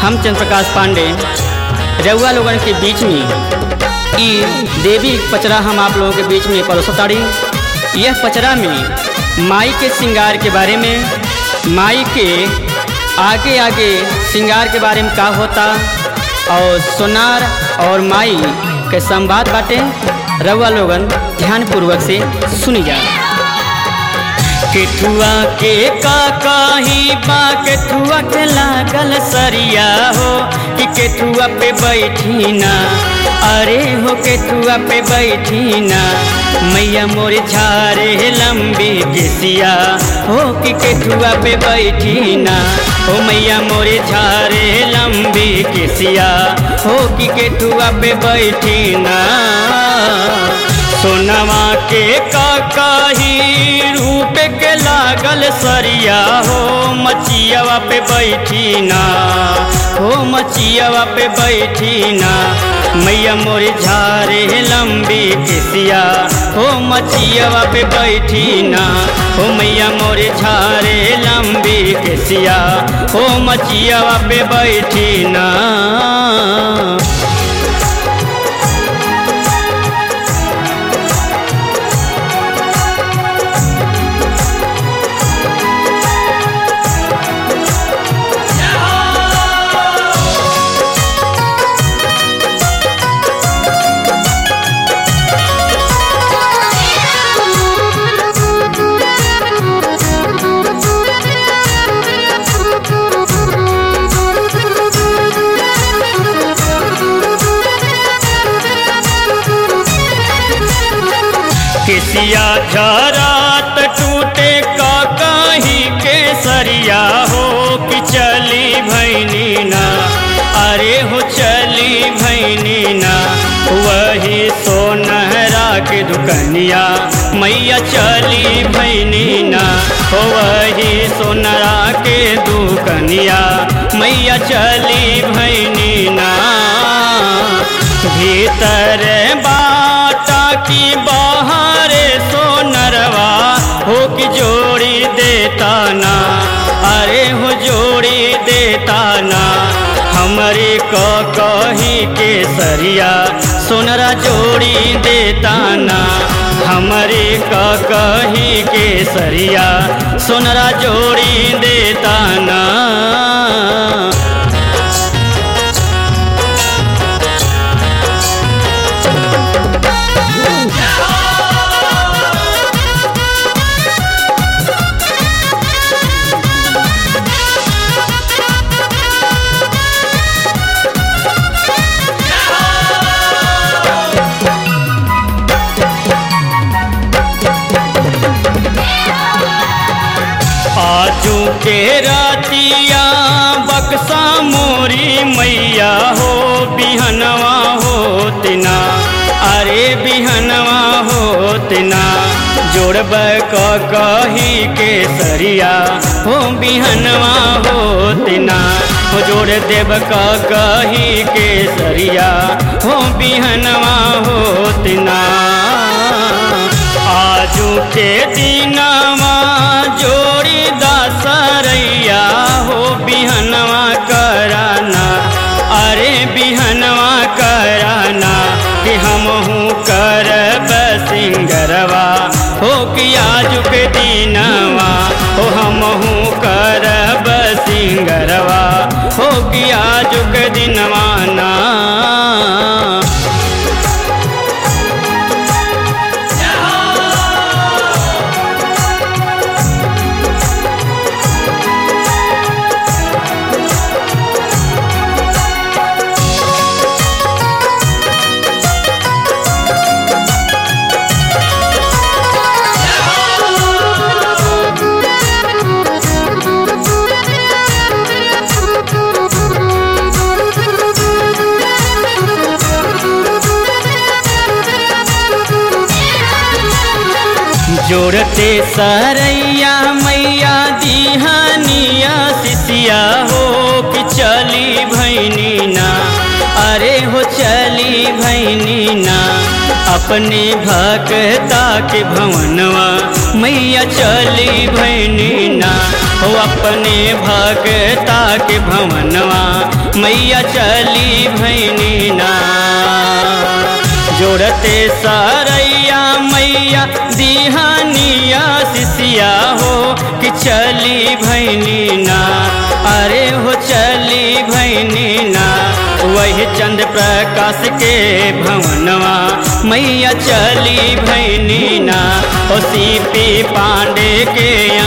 हम चंद्र प्रकाश पांडे रउआ लोगन के बीच में ई देवी पचरा हम आप लोगों के बीच में परोसताड़ी। यह पचरा में माई के श्रृंगार के बारे में, माई के आगे आगे श्रृंगार के बारे में का होता और सोनार और माई के संवाद बाटे। रउआ लोगन ध्यान पूर्वक से सुनी जा। केठुआ के काकाही बा केठुआ के लागल सरिया हो कि केठुआ पे बैठी ना, अरे हो केठुआ पे बैठी ना, मैया मोरे झारे लंबी केसिया हो कि केठुआ पे बैठी ना, हो मैया मोरे झारे लंबी केसिया हो कि केठुआ पे बैठी ना। सोनवा के काकाही रूप के लागल सरिया हो मचियावा पे बैठी ना, हो मचियावा पे बैठी ना, मैया मोरे झारे लंबी केसिया हो मचियावा पे बैठी ना, हो मैया मोरे झारे लंबी केसिया हो मचियावा पे बैठी ना। केसिया झरात टूटे काकाही के सरिया हो कि चली भैनी ना, अरे हो चली भैनी ना, वही सोनहरा के दुकनिया मैया चली भैनी ना, हो वही सोनहरा के दुकनिया मैया चली भैनी ना। भीतर बाटा की बाहर सोनरवा हो कि जोड़ी देता ना, अरे हो जोड़ी देता ना, हमारे कही के सरिया सोनरा जोड़ी देता ना, हमारे कही के सरिया सोनरा जोड़ी देता ना। आजू के रातिया बक्सा मोरी मैया हो बिहनवा होतना, अरे बिहनवा होतना, जोड़ब कही के सरिया हो बिहनवा होतना, हो जोड़ देव कही के सरिया हो बिहनवा होतना। आजू के दिनवा जोड़ी दासरैया हो बिहनवा कराना, अरे बिहनवा कराना, कि हमहू करब सिंगरवा हो कि आजू के दिनवा हो हमहू करब सिंगरवा हो कि आजू के दिनवा ना। जोड़ते सरैया मैया दिहानिया सिसिया हो कि चली भैनी ना, अरे हो चली भैनी ना, अपने भक्ता के भवनवा मैया चली भैनी ना, हो अपने भगता के भवनवा मैया चली भैनी ना। जोड़ते सरैया मैया दिहानिया शिष्या हो कि चली भैनी ना। अरे हो चली भैनी ना। वही चंद्र प्रकाश के भवनवा मैया चली भैनी ना। ओ सीपी पांडे के